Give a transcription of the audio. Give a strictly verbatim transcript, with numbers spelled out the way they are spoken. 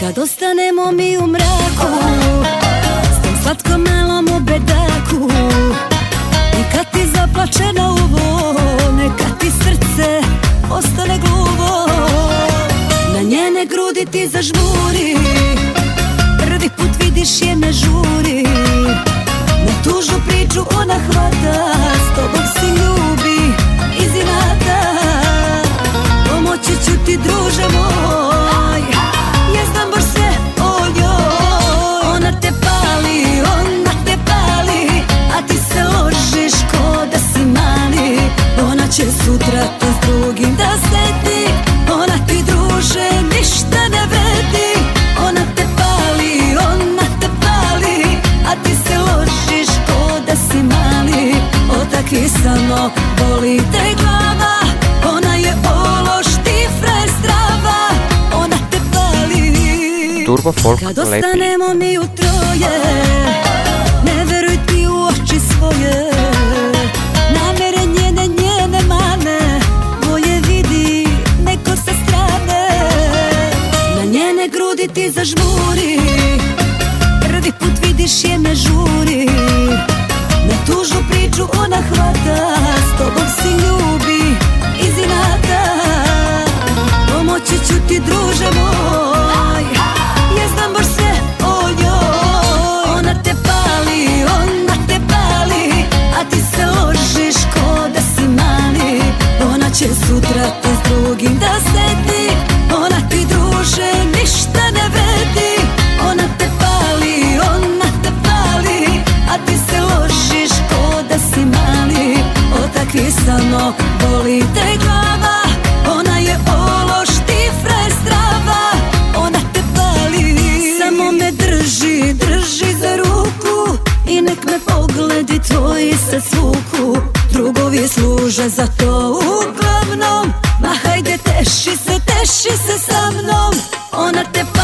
Kad ostanemo mi u mraku s tom slatkom malom u bedaku, i kad ti zaplače na uvo, neka ti srce ostane gluvo. Na njene grudi ti zažmuri, prvi put vidiš je ne žuri. Na tužnu priču ona hvata, s tobom si ljubi iz inata. Pomoći ću ti druže moj, ja znam baš sve o njoj. Ona te pali, ona te pali, a ti se ložiš ko da si mali. Ona će sutra te s drugim da seti, ona ti druže ništa ne vredi. Ona te pali, ona te pali, a ti se ložiš ko da si mali. O takvi samo boli te glava, ona je ološ, ti frajer strava. Ona te pali. Turbo folk kad ostanemo mi u troje, ne veruj ti u oči svoje. Namere njene, njene mane, bolje vidi neko sa strane. Na njene grudi ti zažmuri, prvi put vidiš je ne žuri. Na tužnu priču ona hvata, s tobom si ljubi iz inata. Pomoći ću ti druže moj, ja znam baš sve o njoj. Ona te pali, ona te pali, a ti se ložiš ko da si mali. Ona će sutra te s drugim da seti, ona ti druže ništa ne vredi. Ona te pali, ona te pali, a ti se ložiš ko da si mali. O takvi samo boli te glava, ona je ološ, ti frajer strava. Ona te pali. Samo me drži, drži za ruku, i nek me pogledi tvoji se svuku. Drugovi služe za to uglavnom, ma hajde teši se, teši se sa mnom. Ona te